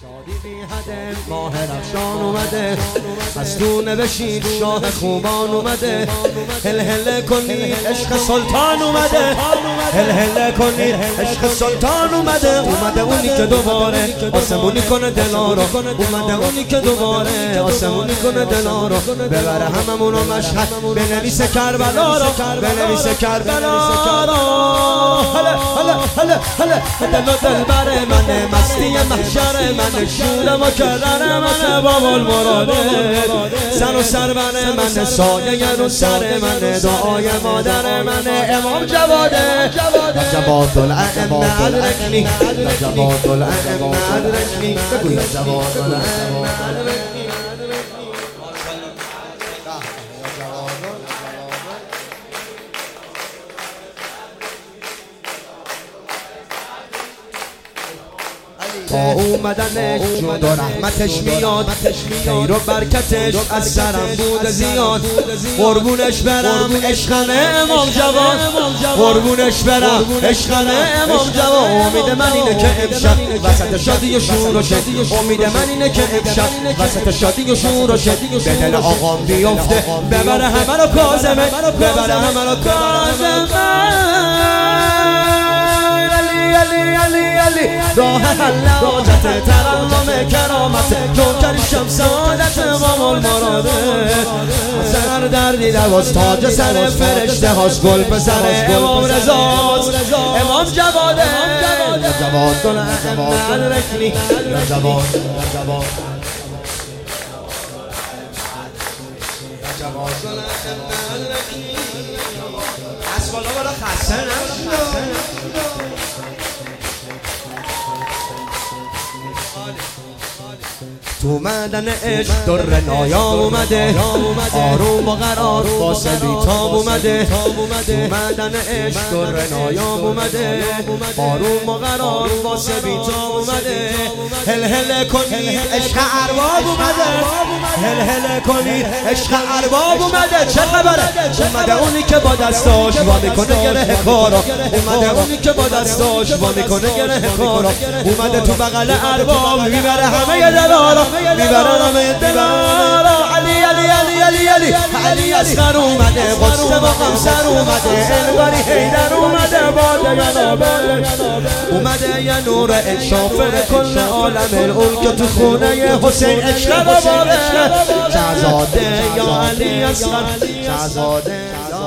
شادی بی حده ماه رخشان اومده، از تو نوشید شاه خوبان اومده. هل هل کنید عشق سلطان اومده، هل هل کنید عشق سلطان اومده. اومده اونی که دوباره آسمونی کنه دلا رو، اومده اونی که دوباره آسمونی کنه دلا رو. ببره هممون رو مشهد، بنویسه کربلا رو، بنویسه کربلا رو. هله هله هله هله دل و دلبر منه، مستی محشر منه، شور و کرر منه، باب المراده سر و سرور منه، سایه رو سر منه، دعای مادر منه. امام جواده جواد الائمه ادرکنی، جواد الائمه ادرکنی، بگوی جواد الائمه ادرکنی. با اومدنش جود و رحمتش میاد، خیر و برکتش از سرم بود زیاد. قربونش برم عشقم امام جواد، قربونش برم عشقم امام جواد. امید من اینه که امشب وسط شادی و شور و شد، امید من اینه که امشب وسط شادی و شور و شد، به دل آقام بیفته، ببره همه رو کاظمه، ببره همه رو کاظمه. راه حلاجت ترنم کرامت، جوکر شمس سعادت امام المراده. سر دردی دواز تاج سر فرشته هاست، گل به سر امام رضاست، امام جواده جواد الائمه ادرکنی، جواد اسوالا بالا خسته نشد. تو اومدن عشق در نایا اومده، آروم و قرار واسه بیتاب اومده. تو اومدن عشق در نایا اومده، آروم و قرار واسه بیتاب اومده. هل هل کنید عشق ارباب اومده، هل هل کنید عشق ارباب اومده. چه خبره؟ اومده اونی که با دستاش وا میکنه گره کارا، اومده اونی که با دستاش وا میکنه گره کارا. اومده تو بغل ارباب میبره همه دلارا، میبره همه دلارا. علی علی علی علی علی علی اصغر اومده، قدس با قمصر اومده، انواری حیدر اومده، با جنابه اومده. یه نور انشاف کل عالم، اون که تو خونه حسین عشق بابه. شهزاده یا علی اصغر، شهزاده